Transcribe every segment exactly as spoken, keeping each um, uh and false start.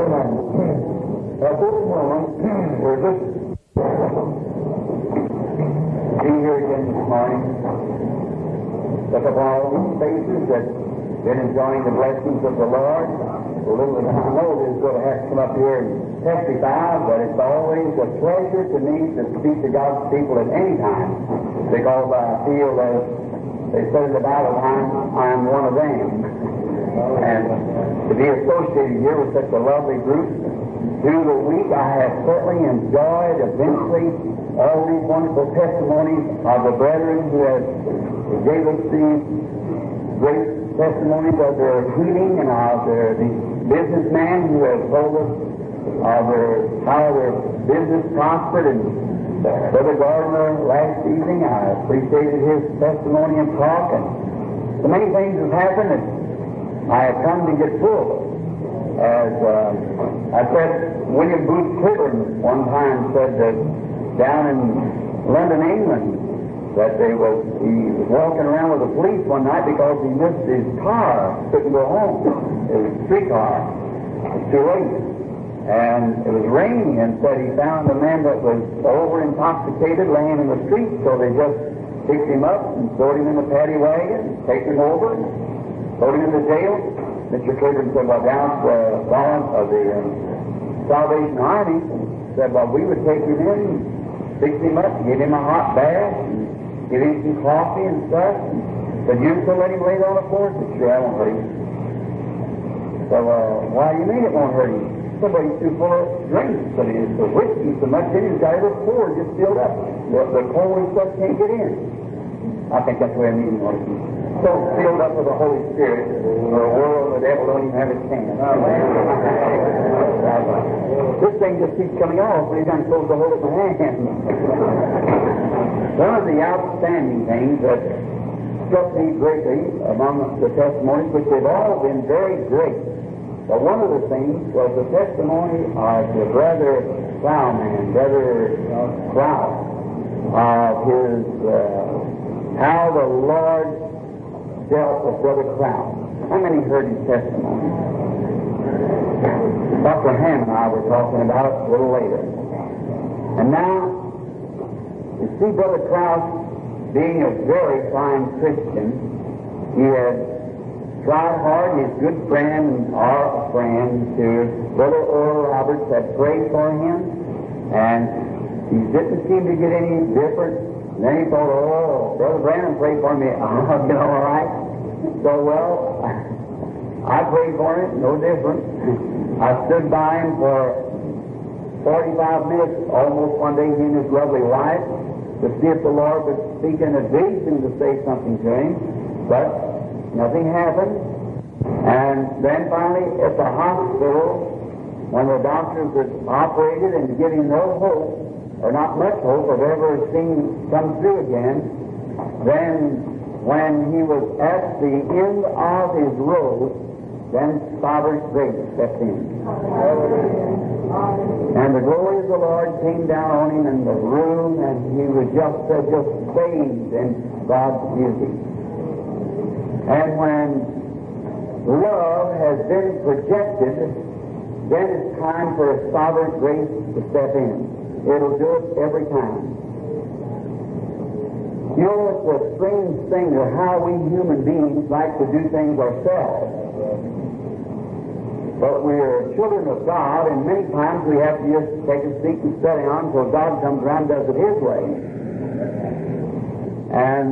Amen. At this moment, we're just being here again this morning. Look upon all these faces that have been enjoying the blessings of the Lord. A little as I know is going to have to come up here and testify, but it's always a pleasure to me to speak to God's people at any time, because I feel as they said in the Bible, I'm, I'm one of them. And to be associated here with such a lovely group through the week, I have certainly enjoyed eventually all these wonderful testimonies of the brethren who have gave us these great testimonies of their healing and of their the businessmen who have told us of their, how their business prospered. And Brother Gardner last evening, I appreciated his testimony and talk, and so many things have happened that I have come to get full. As uh, I said, William Booth Cliburn one time said that down in London, England, that they was, he was walking around with the police one night because he missed his car, couldn't go home, his streetcar. It was too late. And it was raining, and said he found a man that was over intoxicated laying in the street, so they just picked him up and throwed him in the paddy wagon, taken him over, throwed him in the jail. Mister Cliburn said, well, down the volunteer of the uh, Salvation Army, said, well, we would take him in, fix him up, give him a hot bath, and give him some coffee and stuff. But you still let him lay on the floor? Said, sure, I won't hurt him. So, uh, why do you mean it won't hurt him? Somebody's too full of drinks, but it's the whiskey so much in his got the floor just filled up. The, the cold and stuff can't get in. I think that's the way I mean it. So filled up with the Holy Spirit, or a world the devil don't even have a chance. This thing just keeps coming off, but he's not supposed to hold it in my hand. One of the outstanding things that struck me greatly among the testimonies, which they've all been very great, but one of the things was the testimony of the Brother Plowman, Brother Cloud, of his, uh, how the Lord dealt with Brother Cloud. How many heard his testimony? Doctor Ham and I were talking about it a little later. And now, you see Brother Cloud being a very fine Christian, he had tried hard. His good friend, our friend, to Brother Oral Roberts, had prayed for him, and he didn't seem to get any different. And then he thought, oh, Brother Branham prayed for me, I'll get all right. So, well, I prayed for him, no different. I stood by him for forty-five minutes, almost one day, he and his lovely wife, to see if the Lord would speak in a vision to say something to him. But nothing happened. And then finally at the hospital, when the doctors had operated and giving no hope, or not much hope of ever seeing come through again, then when he was at the end of his road, then sovereign grace stepped in. And the glory of the Lord came down on him in the room, and he was just, uh, just bathed in God's beauty. And when love has been projected, then it's time for a sovereign grace to step in. It'll do it every time. You know, it's a strange thing of how we human beings like to do things ourselves. But we're children of God, and many times we have to just take a seat and study on until God comes around and does it His way. And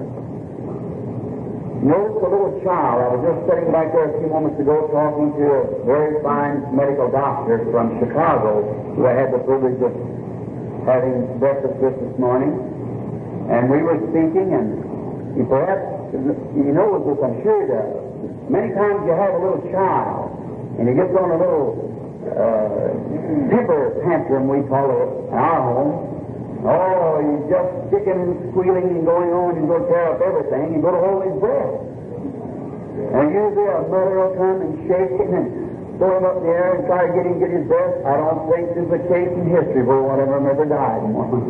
notice a little child. I was just sitting back there a few moments ago talking to a very fine medical doctor from Chicago who I had the privilege of having breakfast with this morning. And we were speaking, and you perhaps, you know this, I'm sure that many times you have a little child, and he gets on a little uh, temper tantrum, we call it in our home. Oh, he's just kicking and squealing and going on and going to tear up everything and go to hold his breath. And usually a mother will come and shake him and throw him up in the air and try to get him to get his breath. I don't think there's a case in history where one of them ever died.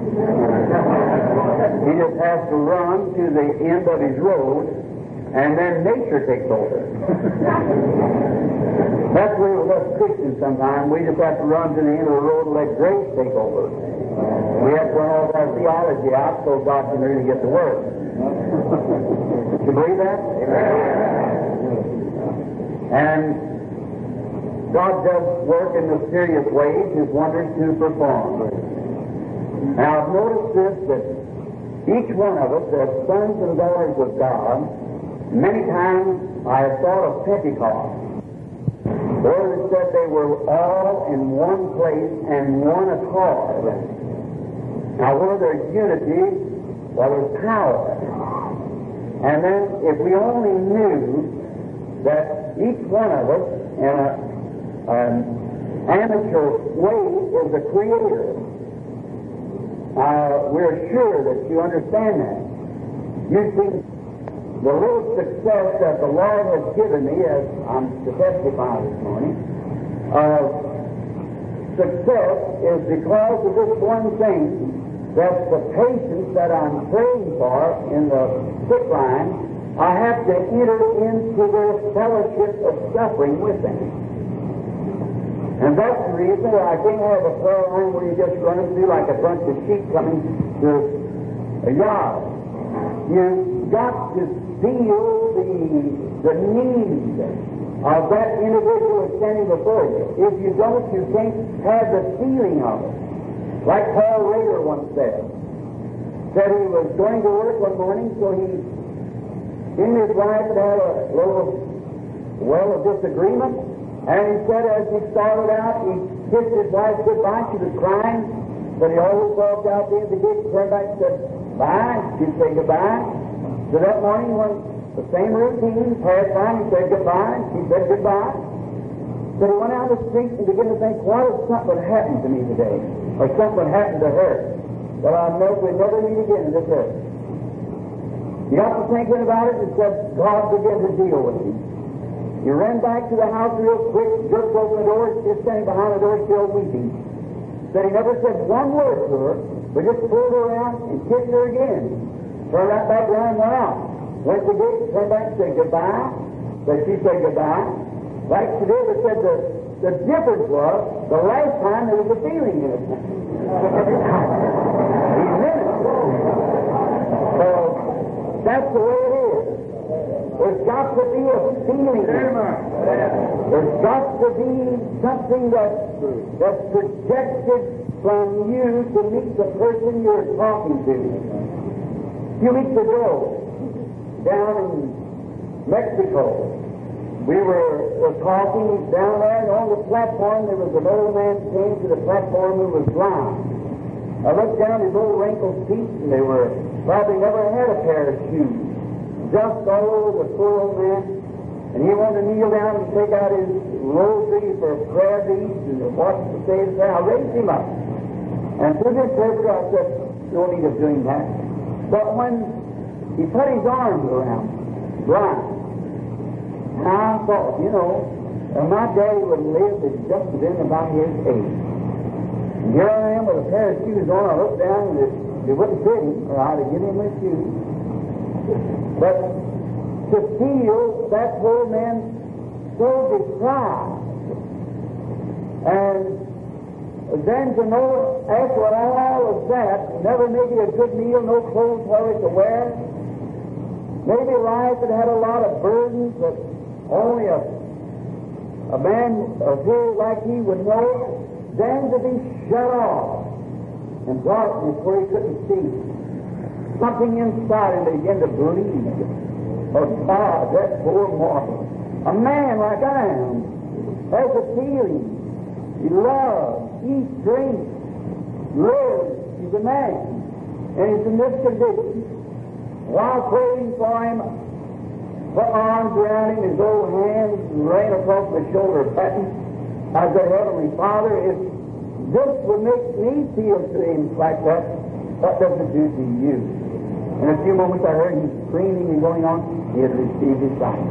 He just has to run to the end of his road, and then nature takes over. That's the way with us Christians sometimes. We just have to run to the end of the road and let grace take over. We have to run all of our theology out so God can really get the word. Do you believe that? And God does work in mysterious ways, His wonders to perform. Now, I've noticed this, that each one of us, as sons and daughters of God, many times I have thought of Pentecost. The Lord said they were all in one place and one accord. Now, where there's unity, well, there's power. And then, if we only knew that each one of us, in a, an amateur way, is a creator, uh, we're sure that you understand that. You see, the little success that the Lord has given me, as I'm to testify this morning, uh, success is because of this one thing, that the patients that I'm praying for in the sick line, I have to enter into their fellowship of suffering with them. And that's the reason that I can't have a prayer line where you just run through like a bunch of sheep coming to a yard. You've got to feel the, the need of that individual standing before you. If you don't, you can't have the feeling of it. Like Paul Rader once said, said he was going to work one morning, so he, he and his wife had had a little, well, a disagreement, and he said as he started out, he kissed his wife goodbye. She was crying, but he always walked out there at the gate, turned back and said, bye. She'd say goodbye. So that morning, when the same routine passed by, he said goodbye, and she said goodbye. So he went out the street and began to think, what if something happened to me today? Or something happened to her? Well, I know we'll never meet again in this earth. He got to thinking about it and said, God began to deal with him. He ran back to the house real quick, jerked open the door, she's standing behind the door still weeping. Said he never said one word to her, but just pulled her around and kissed her again. Turned right back around and went out. Went to the gate, turned back and said goodbye. But she said goodbye. Like she did, it said the, the difference was the last time there was a feeling in it. He's in it. So that's the way it is. There's got to be a feeling. There's got to be something that, that's projected from you to meet the person you're talking to. A few weeks ago, down in Mexico, we were, were talking down there, and on the platform there was an old man came to the platform who was blind. I looked down his old wrinkled feet, and they were probably never had a pair of shoes. Just all over the poor old man, and he wanted to kneel down and take out his rosary for prayer beads and watch the say and say. I raised him up. And through the interpreter I said, no need of doing that. But when he put his arms around me, blind, and I thought, you know, well, my daddy would have lived at just been about his age. And here I am with a pair of shoes on. I looked down and it, it wouldn't fit him, or I'd have given him my shoes. But to feel that poor man so deprived, and then to know after all of that, never maybe a good meal, no clothes hardly to wear, maybe life had had a lot of burdens that only a, a man of his like he would know, then to be shut off in darkness where he couldn't see. Something inside him began to bleed. Oh God, that poor mortal. A man like I am has a feeling. He loves, eats, drinks, lives. He's a man. And he's in this condition. While praying for him, put my arms around him, his old hands ran across my shoulder, patting. I said, Heavenly Father, if this would make me feel to him like that, what does it do to you? In a few moments I heard him screaming and going on. He had received his sight.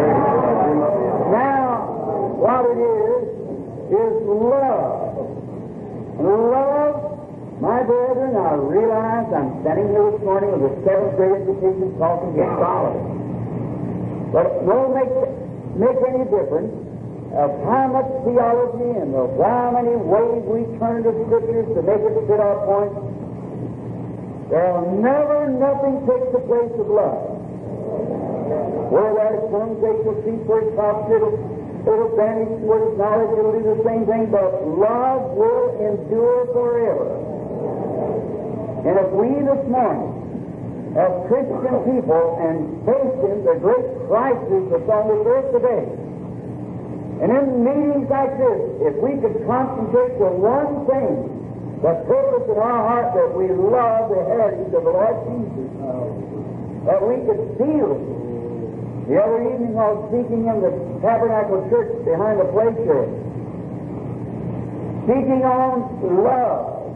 Now, what it is, is love. And love, my brethren, I realize I'm standing here this morning with a seventh grade education talking against college. But it won't make, make any difference of how much theology and of how many ways we turn to Scriptures to make it fit our points, there'll never nothing take the place of love. Where there's tongue takes a seat where it's opposite, it'll, it'll vanish where it's knowledge, it'll do the same thing, but love will endure forever. And if we this morning, as Christian people, and facing the great crisis that's on this earth today, and in meetings like this, if we could concentrate to one thing, the purpose in our heart that we love the heritage of the Lord Jesus, that we could feel it. The other evening I was speaking in the Tabernacle Church behind the place here, speaking on love,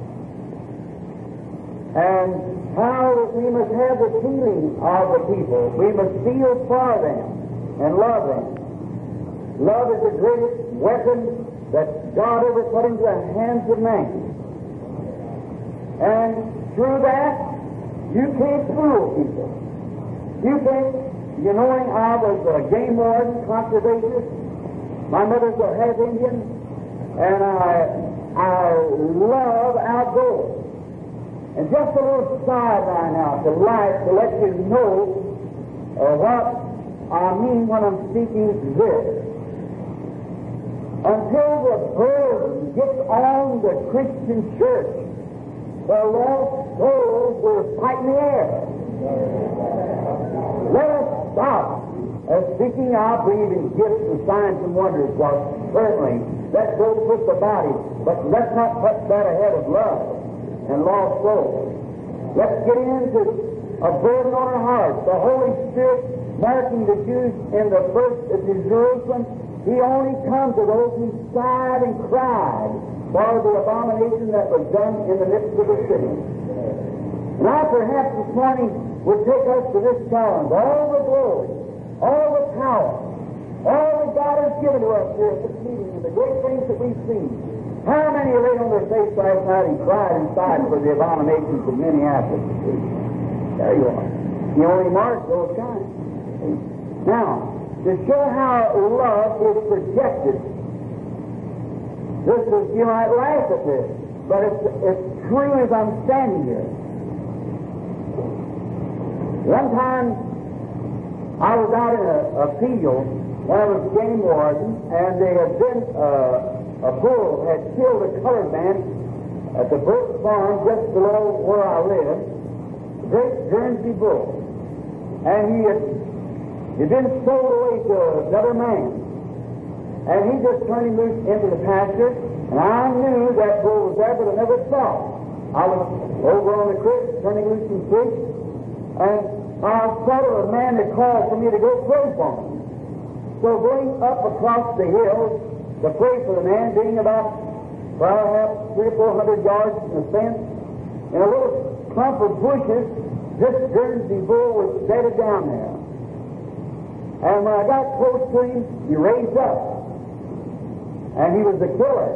and how we must have the feeling of the people. We must feel for them and love them. Love is the greatest weapon that God ever put into the hands of man. And through that, you can't fool people. You can't, you knowing I was a game warden, conservationist, my mother's a half Indian, and I, I love outdoors. And just a little sideline now to life to let you know uh, what I mean when I'm speaking this. Until the burden gets on the Christian church, the lost souls will fight in the air. Let us stop. As speaking, I believe in gifts and signs and wonders, well, certainly that goes with the body, but let's not put that ahead of love and lost souls. Let's get into a burden on our hearts. The Holy Spirit marking the Jews in the first of Jerusalem, He only comes to those who sighed and cried for the abomination that was done in the midst of the city. Now perhaps this morning would take us to this challenge. All the glory, all the power, all that God has given to us here at this meeting and the great things that we've seen. How many laid on their face last night and cried and sighed for the abominations of Minneapolis? There you are. He only marked those kinds. Now, to show how love is projected, this is, you might laugh at this, but it's, it's true as I'm standing here. One time, I was out in a, a field when I was game warden, and there had been uh, a bull had killed a colored man at the Burke Farm just below where I live, a great Guernsey bull. And he had he'd been sold away to another man. And he just turned him loose into the pasture, and I knew that bull was there, but I never saw him. I was over on the creek, turning loose some fish, and I thought of a man that called for me to go pray for him. So going up across the hill to pray for the man, being about perhaps three or four hundred yards from the fence, in a little clump of bushes, this Guernsey bull was bedded down there. And when I got close to him, he raised up, and he was the killer.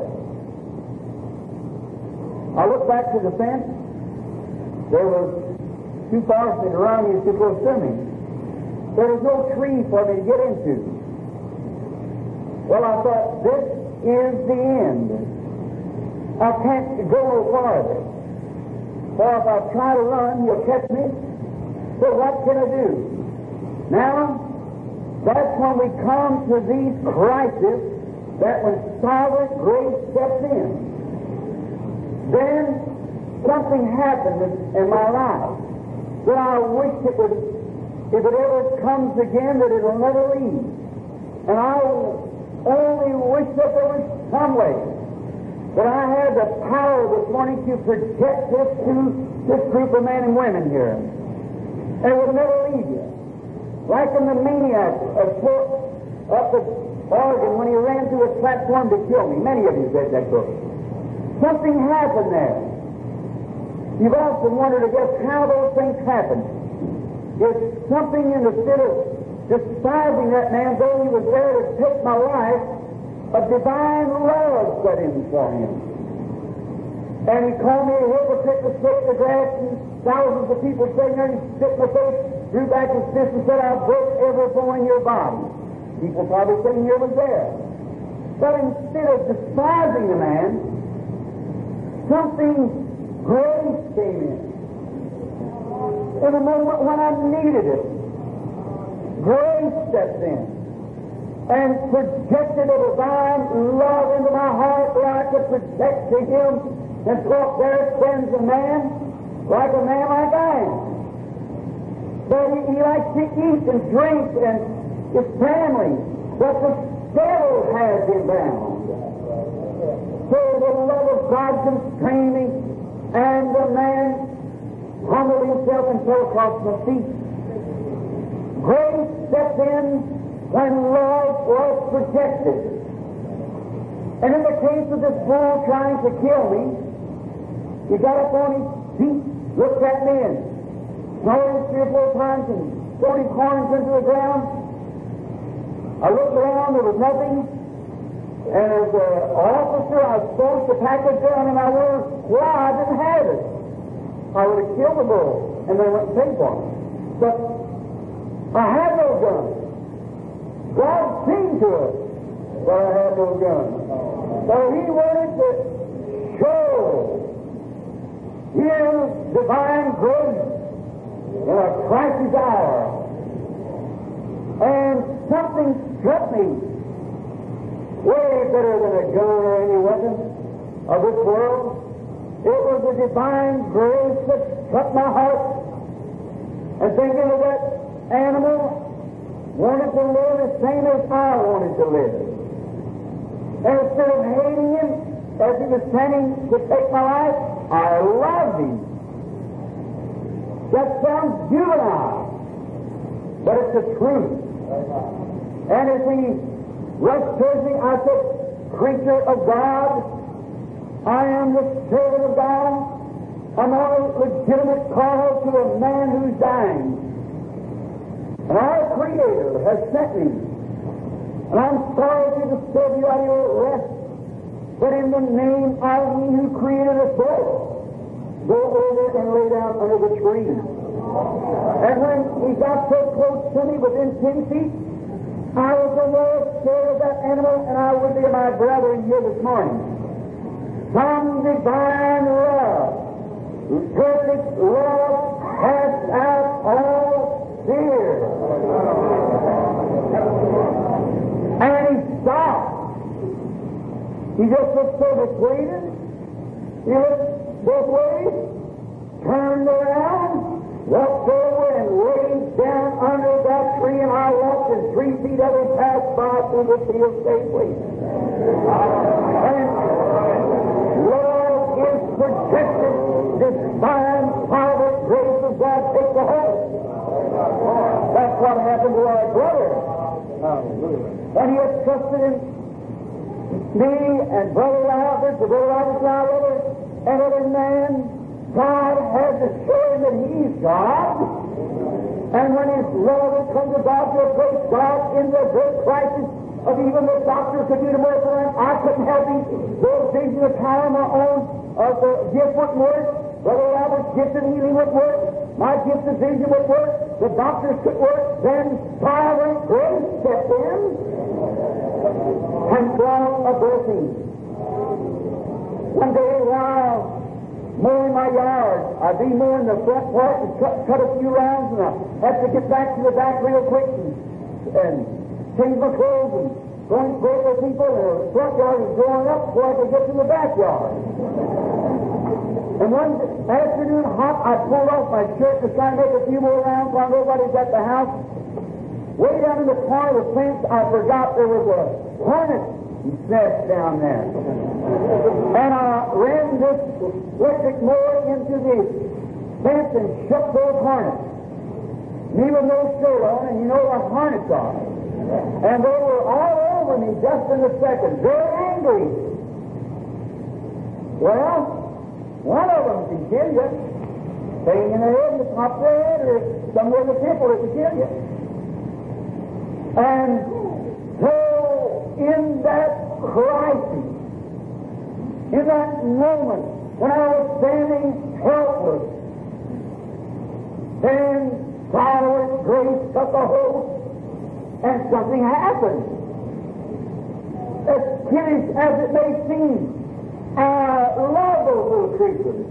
I looked back to the fence. There was two parsons around me too close to me. There was no tree for me to get into. Well, I thought, this is the end. I can't go no farther. For if I try to run, you'll catch me. So what can I do? Now, that's when we come to these crises, that when sovereign grace steps in, then something happened in, in my life that I wish it would, if it ever comes again, that it will never leave. And I only wish that there was some way that I had the power this morning to project this to this group of men and women here. And it would never leave you. Like in the maniac of up at Oregon when he ran through a platform to kill me. Many of you read that book. Something happened there. You've often wondered, I guess, how those things happen. It's something in the spirit of despising that man, though he was there to take my life, a divine love set in for him. And he called me a hypocrite to spit in the grass, and thousands of people sitting there, and he spit in my face, drew back his fist and said, I'll break every bone in your body. People probably sitting here was there. But instead of despising the man, something grace came in. In a moment when I needed it, grace stepped in and projected a divine love into my heart where I could protect to him and talk there friends a man like a man like I am. But he, he likes to eat and drink and his family, but the devil has him bound. So the love of God constrained me, and the man humbled himself and fell across my feet. Grace stepped in when love was protected. And in the case of this bull trying to kill me, he got up on his feet, looked at me, and snorted three or four times and threw his horns into the ground. I looked around, there was nothing. And as an officer, I was supposed to pack it down, and I wondered why I didn't have it. I would have killed the bull, and they went and paid for it. But I had no gun. God seen to it, but I had no gun. So he wanted to show his divine grace in a crisis hour. And something struck me way better than a gun or any weapon of this world. It was the divine grace that struck my heart. And thinking of that animal wanted to live the same as I wanted to live. And instead of hating him as he was planning to take my life, I loved him. That sounds juvenile, but it's the truth. And as he rushed towards me, I said, "Creature of God, I am the servant of God. I'm on a legitimate call to a man who's dying. And our Creator has sent me. And I'm sorry to disturb you out of your rest, but in the name of He who created us both, go over and lay down under the tree." And when he got so close to me, within ten feet, I was the most scared of that animal, and I would be my brethren here this morning. Some divine love, perfect love, casts out all fear. And he stopped. He just looked so persuaded. He looked both ways, turned around, walked over and laid down under that tree, and I walked in three feet of it, passed by through the field safely. And love is protected, divine power, grace of God takes the whole. That's what happened to our brother. And he had trusted in me and Brother Albert, the Brother Albert brother, and every man. God had to show him that He's God. And when His love had come to God to approach God in the great crisis of even the doctor could do the miracle, and I couldn't help him. Those visions of power of my own, of the gift wouldn't work. Brother Albert's gift of healing wouldn't work. My gift of vision would work. The doctors could work. Then power and grace stepped in and brought a blessing. One day while mowing my yard, I'd be mowing the front part and cut, cut a few rounds, and I had to get back to the back real quick and, and change my clothes and go and pray with people. And the front yard was growing up before I could get to the backyard. And one afternoon hot, I pulled off my shirt to try and make a few more rounds while nobody's at the house. Way down in the corner of the fence, I forgot there was a hornet nest down there. And I ran this electric mower into the fence and shook those hornets. Me with no shirt on, and you know what hornets are. And they were all over me just in a second, very angry. Well, one of them can kill you. Staying in the head, in the top of the head, or somewhere in the temple, it can kill you. And so, in that crisis, in that moment when I was standing helpless, then God's grace took a hold, and something happened. As kiddish as it may seem, I love those little creatures.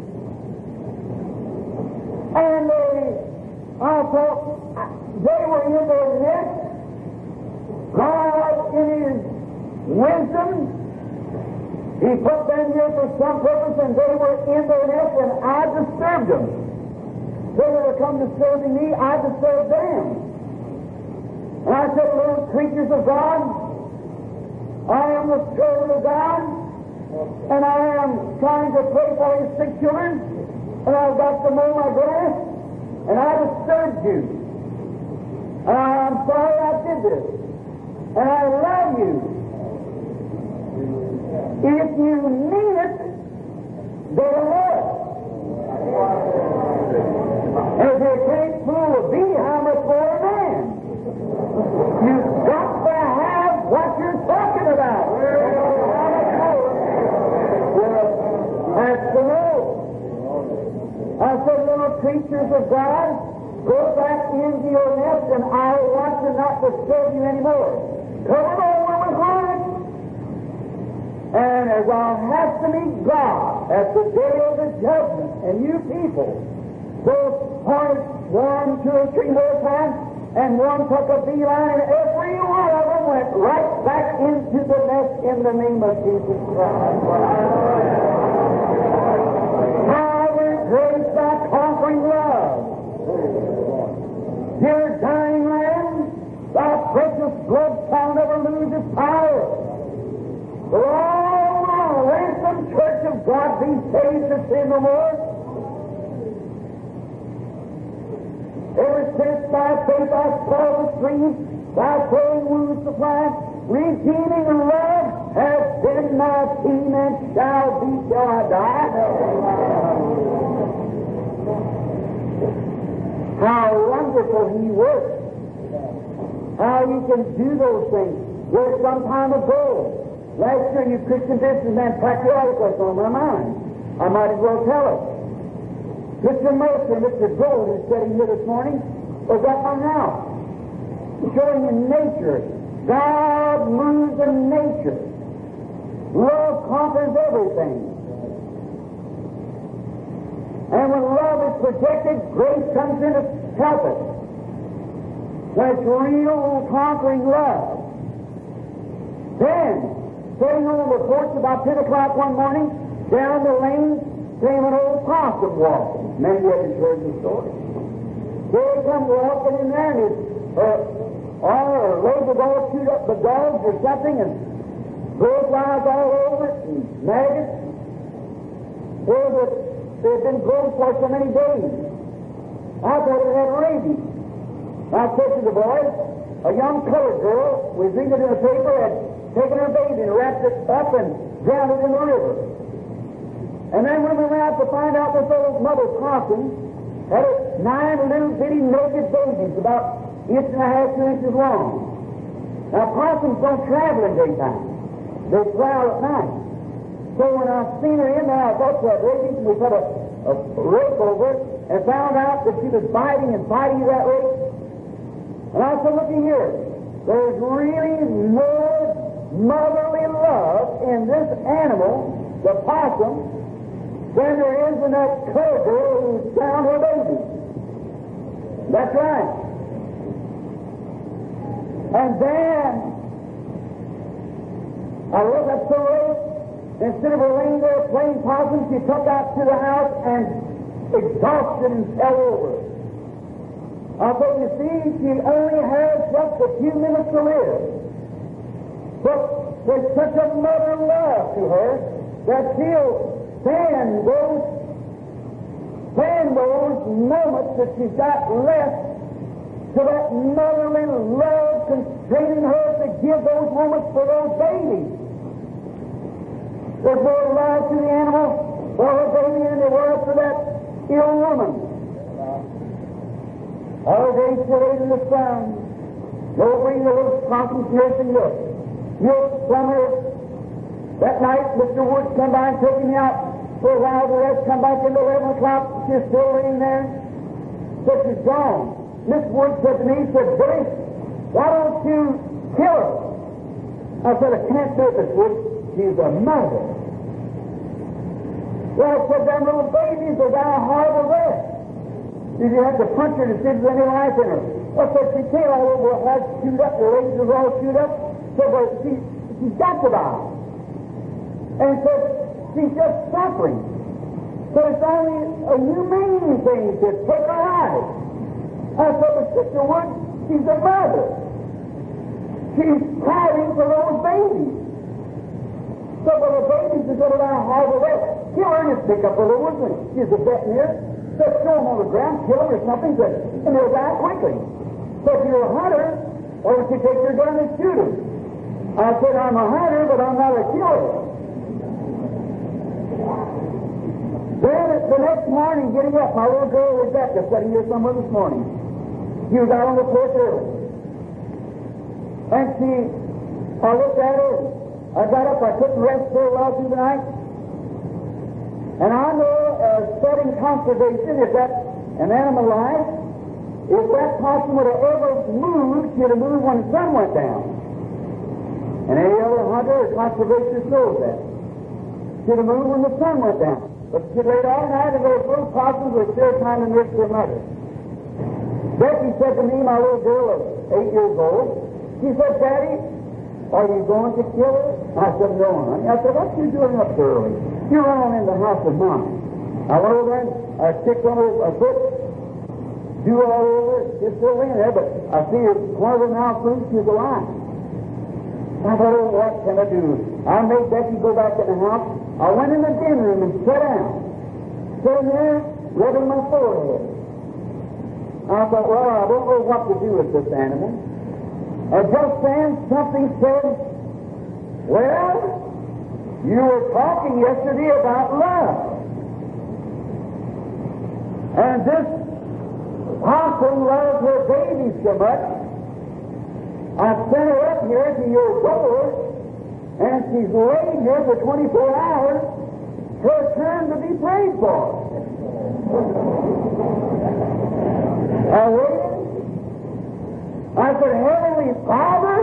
And they, I thought, they were in their nest. God, in His wisdom, He put them here for some purpose, and they were in their nest, and I disturbed them. They were come disturbing me, I disturbed them. And I said, little creatures of God, I am the servant of God, and I am trying to pray for His sick children, and I've got to mow my grass, and I disturbed you. And I'm sorry I did this. And I love you. If you mean it, go to Lord. And if you can't fool a bee, how much more a man? You've got to have what you're talking about. That's the Lord. I said, little creatures of God, go back into your nest, and I'll watch and not disturb you anymore. Cover it over with light. And as I'll have to meet God at the day of the judgment, and you people, those hornets swarmed two or three more times, and one took a beeline, and every one of them went right back into the nest in the name of Jesus Christ. Grace by conquering love. Dear dying Lamb, thy precious blood shall never lose its power. For all the ransomed church of God be saved to sin no more. Ever since by faith I saw the stream, thy flowing wounds supply, redeeming love has been my theme and shall be till I die. How wonderful He works. How He can do those things. Where some time ago, last year, you Christian businessmen packed the articles on my mind. I might as well tell it. Mister Mercer and Mister Gold, who's sitting here this morning, was at my house, showing in nature. God moves in nature. Love conquers everything. And when love is projected, grace comes in to help it. When it's real conquering love. Then, sitting on the porch about ten o'clock one morning, down the lane came an old possum walking. Many of you heard the story. Here he come walking in there, and his uh, arm or leg was all chewed up by dogs or something, and bullflies all over it, and maggots. There was They had been growing for so many days. I thought it had rabies. I said to the boys, a young colored girl was reading it in the paper, had taken her baby and wrapped it up and drowned it in the river. And then when we went out to find out, this old mother possum had nine little bitty naked babies, about inch and a half, two inches long. Now possums don't travel in daytime; they prowl at night. So when I seen her in there, I thought she had rabies, and we put a, a rake over it and found out that she was biting and biting that rake. And I said, looky here, there's really more motherly love in this animal, the possum, than there is in that colored girl who found her baby. That's right. And then I looked up the rake. Instead of her laying there playing possum, she took out to the house and exhausted and fell over. I thought, you see, she only has just a few minutes to live. But there's such a mother love to her that she'll stand those, stand those moments that she's got left to that motherly love constraining her to give those moments for those babies. There's more love to the animal for her baby than there was to that ill woman. All day she laid in the sun, nobody in the little conscience nursing milk. Milk from her. That night, Mister Woods come by and took me out for a while. The rest come back at eleven o'clock. She's still laying there. So she's gone. Miss Woods said to me, he said, Billy, why don't you kill her? I said, I can't do this, Wood. She's a mother. Well, I said, them little babies are got a horrible death. Did you have to punch her to see if there's any life in her? I said, she came all over her head, chewed up, her legs was all chewed up. So, but she, she's got to die. And so, she's just suffering. But it's only a humane thing to take her life. I said, but Sister Wood, she's a mother. She's caring for those babies. So, well, the babies are going to die horrible death. Kill her and just pick up a little woodland. She's a veterinarian. Just throw them on the ground, kill them or something, and they'll die quickly. So if you're a hunter, why don't you take your gun and shoot them? I said, I'm a hunter, but I'm not a killer. Then the next morning, getting up, my little girl Rebecca sitting here somewhere this morning. She was out on the porch early. And she, I looked at her, I got up, I couldn't rest very well through the night. And I know uh, studying conservation, if that's an animal life, if that possum would have ever moved, she'd have moved when the sun went down. And any other hunter or conservationist knows that. She'd have moved when the sun went down. But she laid all night and those little possums were still trying to nurse their mother. Becky said to me, my little girl of eight years old, she said, Daddy, are you going to kill her? I said, no, honey. I said, what are you doing up so early? You're on in the house of Mom. I went over there and I kicked on her a foot, dew all over, she's still laying there, but I see her one of her mouth moves, she's alive. I thought, oh, what can I do? I made Becky go back in the house. I went in the den room and sat down. Sitting there, rubbing my forehead. I thought, well, I don't know what to do with this animal. And just then, something said, well, you were talking yesterday about love. And this possum loves her babies so much, I sent her up here to your door, and she's laid here for twenty-four hours, her turn to be prayed for. I waited. I said, Heavenly Father,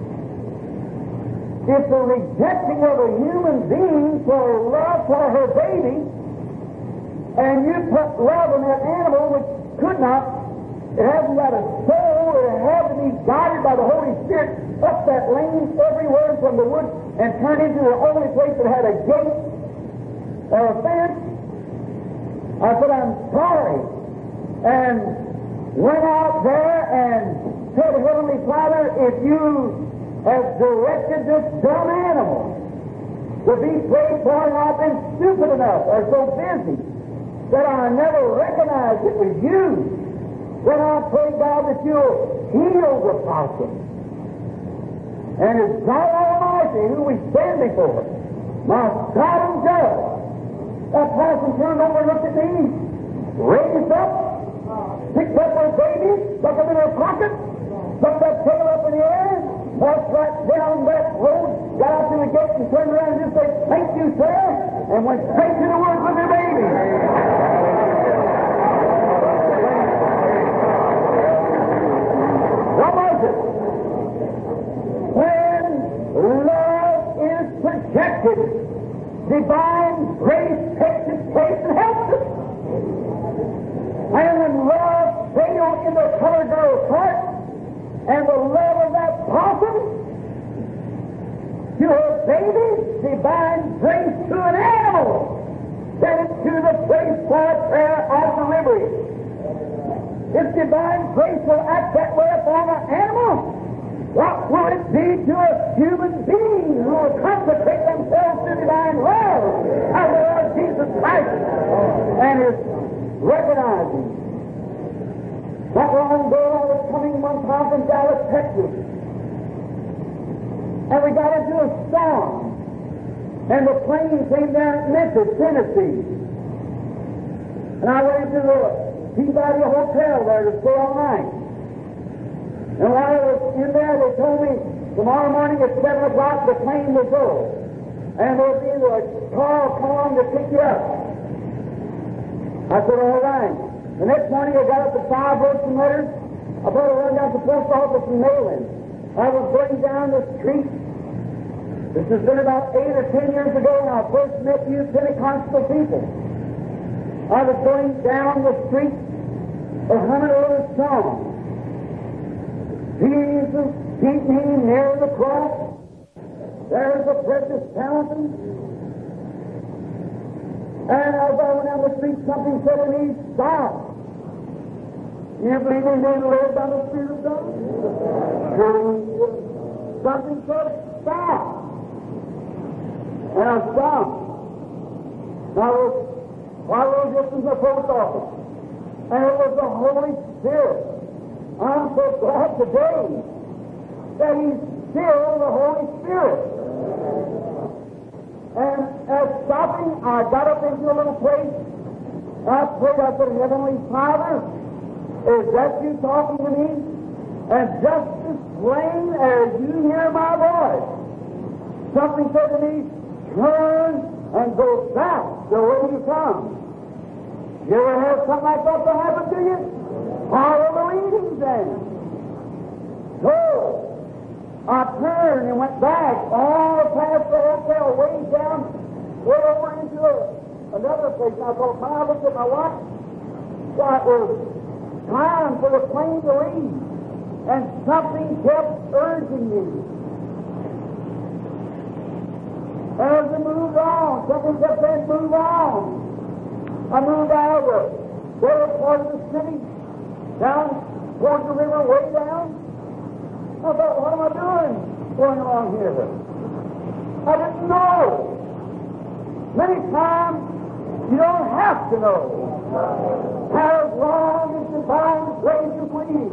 it's the rejecting of a human being for love for her baby, and you put love in that animal which could not, it hasn't got a soul, it had to be guided by the Holy Spirit up that lane everywhere from the woods and turned into the only place that had a gate or a fence. I said, I'm sorry. And went out there and said, Heavenly Father, if you have directed this dumb animal to be prayed for, and I've been stupid enough or so busy that I never recognized it was you, then I pray, God, that you'll heal the possum. And it's God Almighty who we stand before, my God and judge. That possum turned over and looked at me, raised up, picked up her baby, stuck it in her pocket, stuck that tail up in the air, walked right down that road, got out to the gate and turned around and just said, thank you, sir, and went straight to the woods with her baby. What was it? When love is projected, divine grace takes its place and helps us. And when love failed in the colored girl's heart, and the love of that possum to her baby, divine grace to an animal, sent it to the place for prayer of delivery. If divine grace will act that way upon an animal, what will it be to a human being who will consecrate themselves to divine love of the Lord Jesus Christ and is recognizing? Not long ago, I was coming one time from Dallas, Texas, and we got into a storm, and the plane came down at Memphis, Tennessee, and I went into the Peabody Hotel there to stay all night. And while I was in there, they told me tomorrow morning at seven o'clock the plane will go, and there'll be a car come along to pick you up. I said, all right. The next morning I got up at five, wrote some letters. I brought a run down to the post office and mail in. I was going down the street, This has been about eight or ten years ago when I first met you Pentecostal people. I was going down the street or humming a little song. Jesus, keep me near the cross. There's a precious fountain. And as I went down the street, something said to me, stop. You believe in being led by the Spirit of God? Something said, stop. And I stopped. Now, I was just in the post office. And it was the Holy Spirit. I'm so glad today that He's still the Holy Spirit. And as stopping, I got up into a little place. I prayed, I said, Heavenly Father, is that you talking to me? And just as plain as you hear my voice, something said to me, turn and go back the way you come. You ever have something like that to happen to you? Follow the leading then. So, I turned and went back all past the hotel, way down, way over into a, another place. And I thought, when I looked at my watch, why, it was time for the plane to leave. And something kept urging me. As I moved on, something kept saying, move on. I moved out of the lower part of the city, down towards the river, way down. I thought, what am I doing going along here? I didn't know. Many times, you don't have to know. As long as you find the place you please.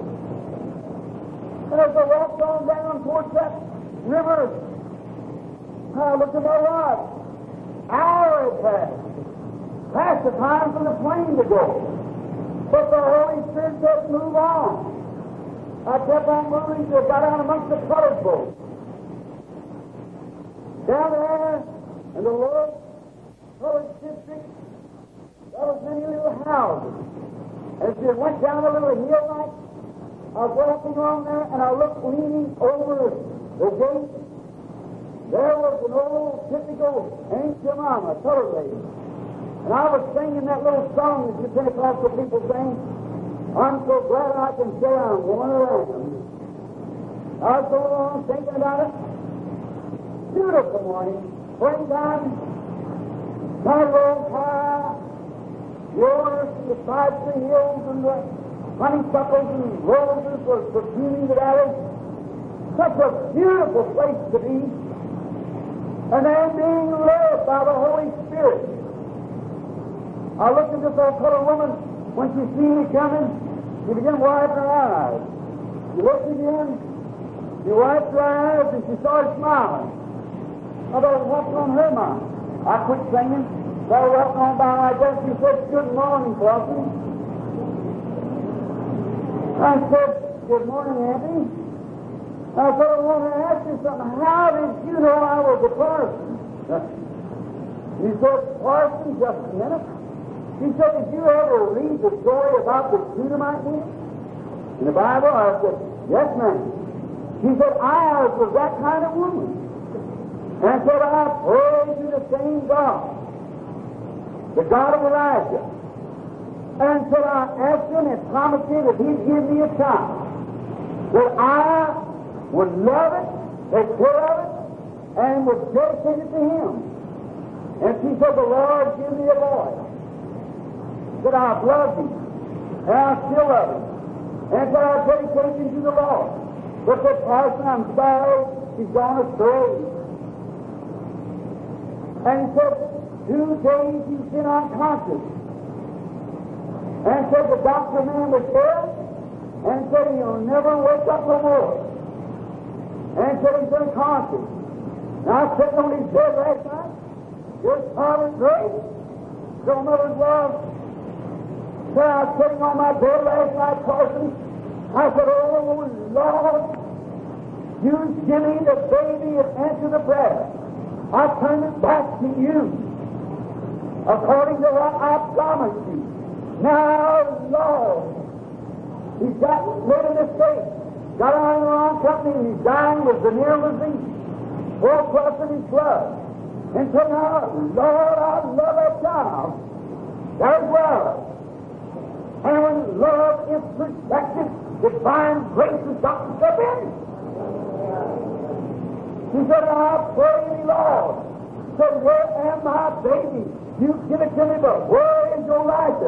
And as I walked on down towards that river, I looked at my watch. Hour had passed. Past the time for the plane to go. But the Holy Spirit said, move on. I kept on moving till I got down amongst the colored boats. Down there in the Lord colored district, there was many little houses. As you went down a little hill like, I was walking along there and I looked leaning over the gate. There was an old typical Aunt Jemima, colored lady. And I was singing that little song that you Pentecostal people sing. I'm so glad I can say I'm one of them. I was so long thinking about it. Beautiful morning, springtime, sun rose high, the odors from the sides of the hills and the honeysuckles and roses were perfuming the valley. Such a beautiful place to be. And then being led by the Holy Spirit. I looked at this old colored woman. When she seen me coming, she began wiping her eyes. She looked again, she wiped her eyes, and she started smiling. I thought, what's on her mind? I quit singing, started walking on by like that. She said, good morning, Flossie. I said, good morning, Auntie. I said, I want to ask you something. How did you know I was a parson? He said, parson, just a minute. He said, did you ever read the story about the Shunammite woman in the Bible? I said, yes, ma'am. He said, I was that kind of woman. And said, I prayed to the same God, the God of Elijah. And said, I asked him and promised him that he'd give me a child, that I would love it, take care of it, and would dedicate it to him. And she said, the Lord give me a boy. That I've loved him, and I still love him, and that I've dedicated him to the Lord. But that parson, I'm sorry, he's gone astray. And he said, two days he's been unconscious. And said the doctor man was ill, and said he'll never wake up no more. And said he's unconscious. And I was sitting on his bed last night, just hollering great, so mother's love. So I was sitting on my bed last night, Carson. I said, oh, Lord, you give me the baby and answer the prayer. I turn it back to you, according to what I promised you. Now, Lord, he's got living this state, got on the wrong company, and he's dying with venereal disease. full plus of his blood. And said, now, Lord, I love that child. There's love. And when love is perfected, divine grace has got to step in. He said, I pray thee, Lord. He said, where am my baby? You give it to me, but where is Elijah?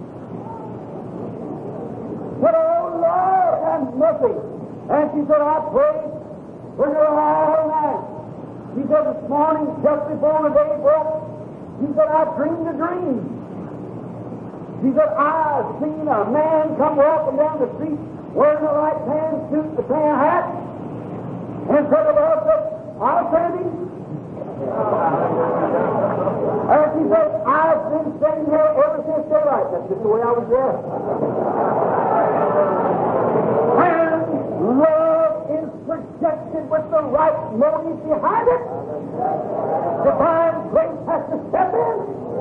Said, oh, Lord, have mercy. And she said, I prayed for her all night. She said, this morning, just before the day broke, she said, I dreamed a dream. She said, I seen a man come walking down the street wearing a light tan suit, the tan hat, and said, the Lord said, I'll send him. And she said, I've been sitting here ever since daylight. That's just the way I was there. And love is projected with the right motive behind it. Divine grace has to step in.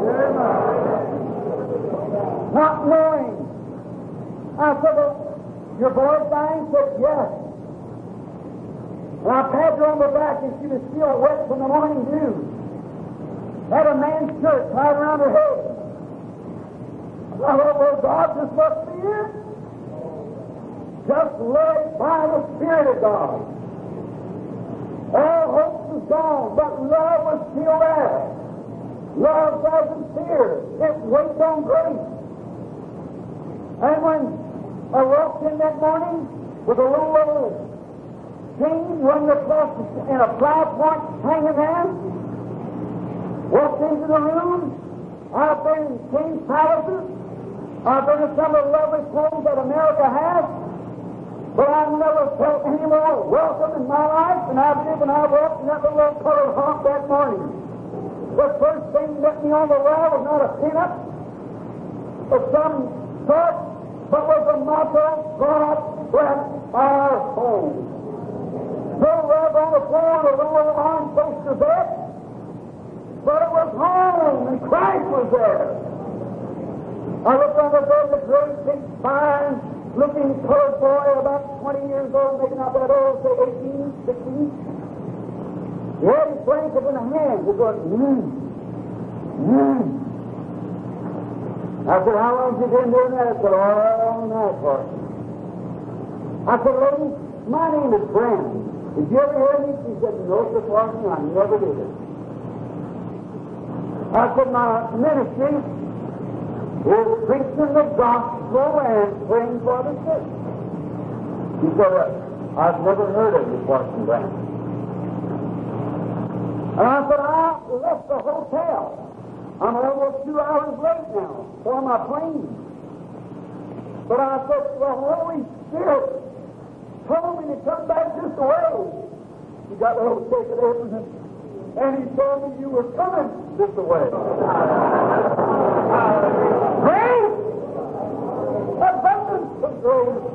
Not knowing. I said, well, your boy's dying? He said, yes. And I patted her on the back and she was still wet from the morning dew. Had a man's shirt tied around her head. I thought, well, God, this must be it. Just led by the Spirit of God. All hope was gone, but love was still there. Love doesn't fear. It waits on grace. And when I walked in that morning with a little old chain running across and a flower point hanging there, walked into the room. I've been in king's palaces. I've been in some of the lovely homes that America has. But I've never felt any more welcome in my life than I did when I walked in that little colored hawk that morning. The first thing that met me on the way was not a pin-up of some sort, but was the motto, God bless our home. No love on the floor of the little arm poster bed, but it was home and Christ was there. I looked on the bed, the great big fine looking colored boy about twenty years old, making out that old, say eighteen, sixteen. He had his blanket in a hand. He was going, mmm, mmm. I said, how long have you been doing that? I said, all night for it. I said, lady, my name is Brandon. Did you ever hear me? She said, no, Sir Parson, I never did it. I said, my ministry is preaching the gospel and praying for the sick. She said, I've never heard of you, Parson Brandon. And I said, I left the hotel. I'm almost two hours late now for my plane. But I said, the Holy Spirit told me to come back this way. He got the little ticket open and he told me you were coming this way. Grace! Abundance of grace.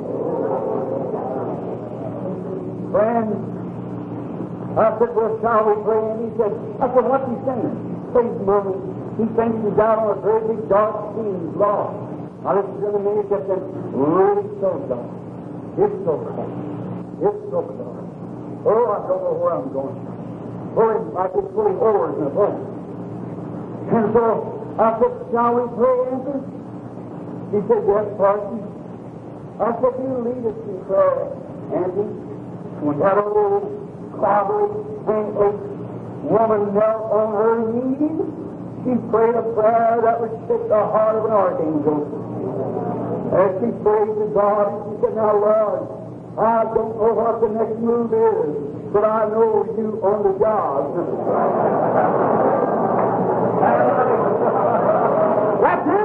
Friend, I said, well, shall we pray? And he said, I said, what's he saying? Praise mommy. He thinks he's out on a very big dark sea. He's lost. I listened to him a minute just said, really so dark. It's so cold. It's so dark. Oh, I don't know where I'm going. Pulling, like it's pulling oars in a boat. And so I said, shall we pray, Andrew? He said, yes, Parson. I said, you lead us in prayer, Andrew. When that old clobbery, pain-ache woman knelt on her knees, she prayed a prayer that would shake the heart of an archangel. As she prayed to God, she said, now, Lord, I don't know what the next move is, but I know you on the job. That's it.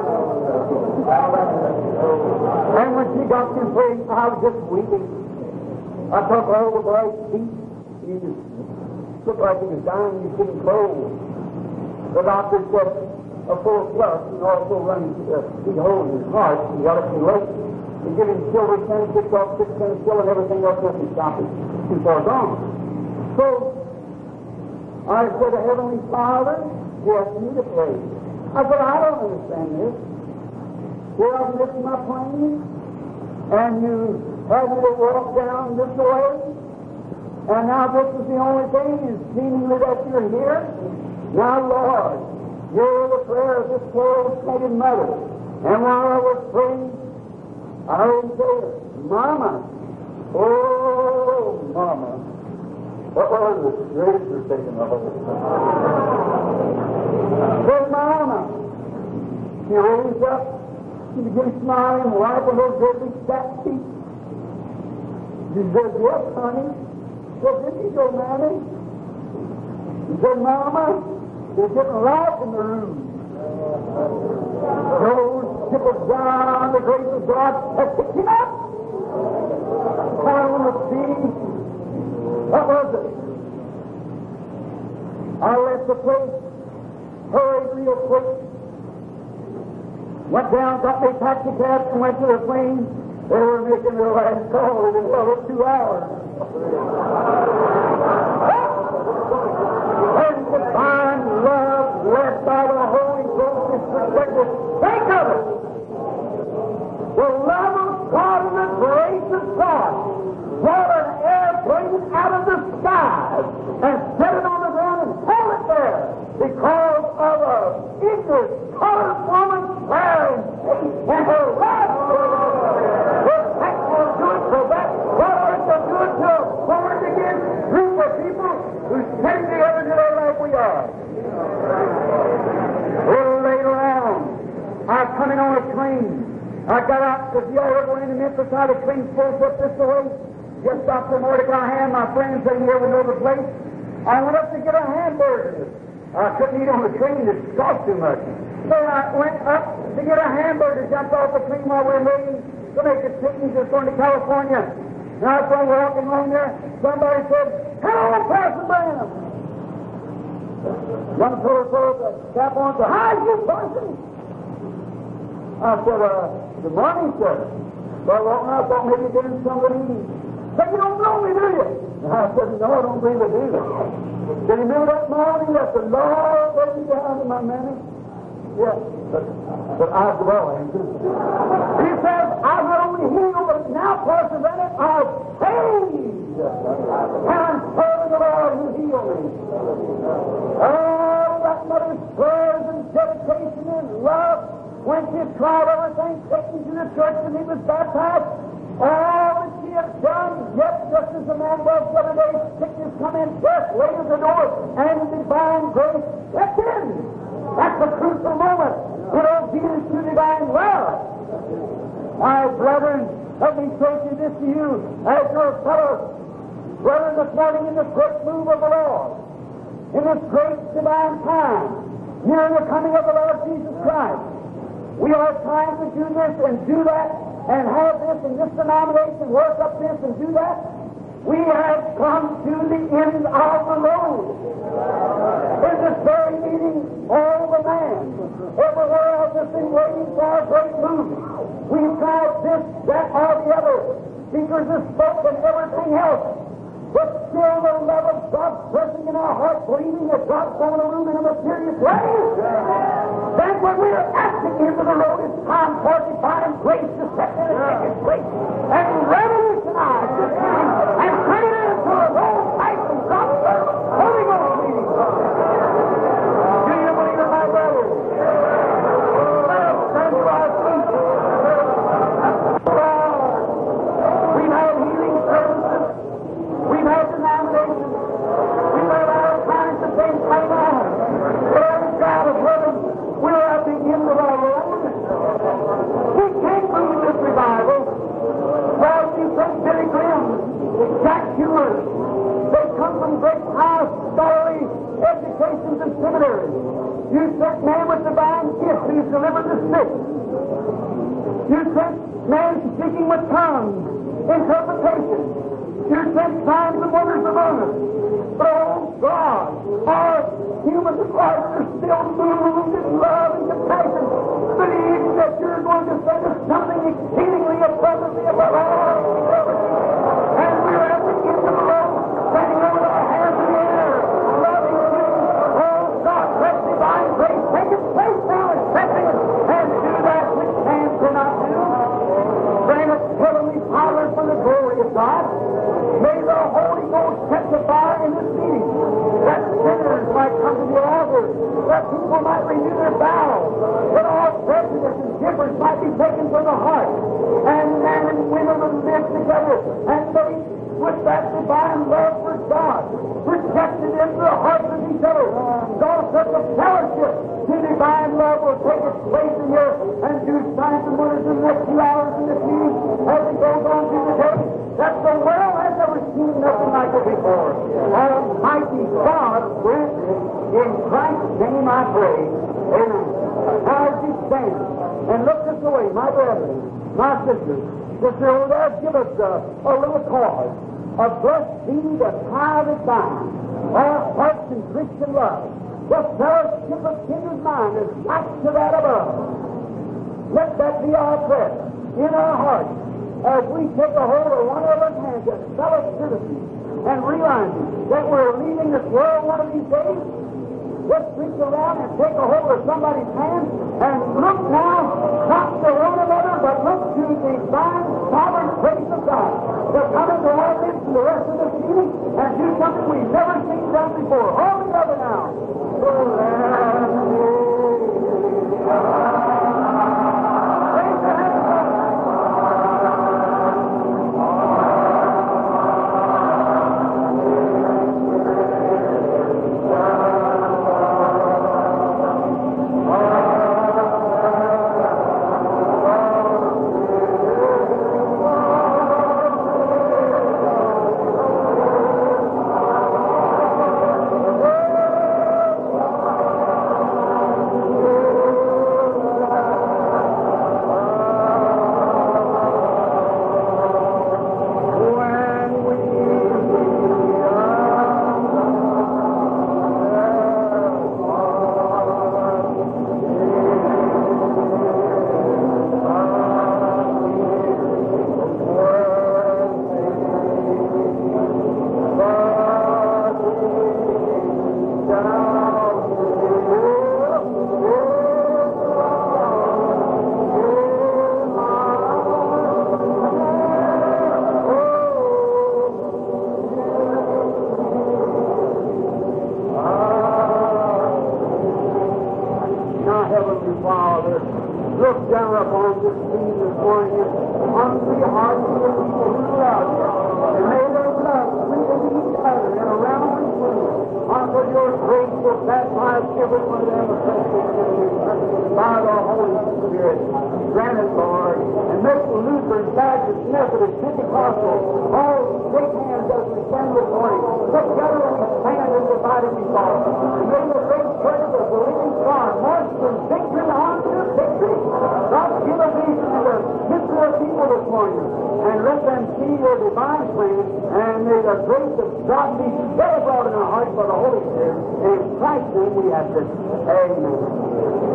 And when she got through praying, I was just weeping. I took all the boy's feet. He just looked like he was dying. He couldn't close. The doctor said a full plus and also running uh, he holds his heart. He got it too late. They give him silver ten, six off, six ten still, and everything else doesn't stop it. Too far gone. So I said, Heavenly Father, he asked me to pray. I said, I don't understand this. Here I've missed my plane, and you had me to walk down this way. And now this is the only thing, is seemingly that you're here. Now, Lord, hear the prayer of this poor old mother. And while I was praying, I heard him say, Mama, oh, Mama. What was the grace for taking the whole thing? Say, Mama. She raised up, she began smiling, wiping her dirty fat feet. She said, yes, honey. She said, did you go, Mammy? She said, Mama, they're getting light in the room. Those tippled down, the grace of God has picked him up. I want to see. What was it? I left the place, hurried real quick, went down, got me a taxi cab, and went to the plane. They were making their last call in about two hours. And divine love led by the Holy Ghost is perfected. Think of it! The love of God and the grace of God brought an airplane out of the sky and set it on the ground and held it there because of a ignorant, colored woman wearing and her love. Her sex will do it so that what are to do it to a born again group of people who send together today like we are. A little later on, I was coming on a train. I got out because the other going into Memphis, I the train pulls up this way. Just stopped for Mordecai Ham, my friends, they never know the place. I went up to get a hamburger. I couldn't eat on the train, it cost too much. So I went up to get a hamburger, jumped off the train while we were waiting to make a ticket just going to California. And I was walking along there, somebody said, hello, Pastor Branham. One fellow put a cap on, said, hi, you Parson. I said, uh, good morning, sir. So I walked around, I thought maybe you're getting somebody. Said, you don't know me, do you? And I said, no, I don't believe I do. Did you remember that morning that the Lord laid me down in my money? Yes, but, but I've dwelling. He says, I've not only healed, but now, Pastor Bennett, I've saved. And I'm serving the Lord who healed me. Oh, that mother's prayers and dedication and love when she tried everything, taken to the church and he was baptized. All that she had done, yet just as the man was the other day, sickness come in, death laid at the door, and divine grace stepped in. That's a crucial moment when obedience to divine love. My brethren, let me say to this to you, as your fellow brethren this morning in this great move of the Lord, in this great divine time, near the coming of the Lord Jesus Christ. We are trying to do this and do that, and have this and this denomination, work up this and do that. We have come to the end of the road. In this very meeting, all the man, everywhere else has been waiting for a great move. We've tried this, that, or the other. Speakers have spoken and everything else. But still the love of God pressing in our hearts, believing that God's going to move in a mysterious way. Then when we are at the end of the road, it's time for divine grace to step in and take its place. And revolutionize this time and turn it into a whole type of gospel Holy Ghost meeting. Do you believe it, my brothers? Let us stand to our feet. We've had healing services. We've had denominations. We've had all kinds of things going on. But every child of heaven, we're at the end of our road. We can't move this revival. Well, you take Billy Graham, Jack Heward. They come from great high scholarly educations and seminaries. You take man with divine gifts who's delivered the sick. You take man speaking with tongues, interpretation. You take signs and wonders among us. But oh God, our human hearts are still moved in love and compassion, believing that you're going to send us something exceedingly abundantly above all. And we're at the end of the road, standing over our hands in the air, loving you. Oh God, let divine grace take its place now, accepting it, and do that which man cannot do. Bring us heavenly power from the glory of God. May the Holy Ghost set renew their vows, that all prejudice and difference might be taken from the heart, and man and women would live together, and they, with that divine love for God, projected into the hearts of each other. So such a fellowship to divine love will take its place in here and do signs and wonders in the next few hours in this meeting as it goes on through the day, that the world has never seen nothing like it before. Almighty God grant it in Christ's name, I pray. Amen. Now as you stand and look this way, my brethren, my sisters, Sister Oda, give us a, a little card. A blessed be the tie that binds our hearts in Christian love. The fellowship of kindred mind is like to that above. Let that be our prayer in our hearts as we take a hold of one another's hands as fellow citizens and realizing that we're leaving this world one of these days. Let's reach around and take a hold of somebody's hand and look now, not to one another, but look to the divine, sovereign grace of God. They're coming to our midst in the rest of this meeting and do something we've never seen done before. All together now. Amen.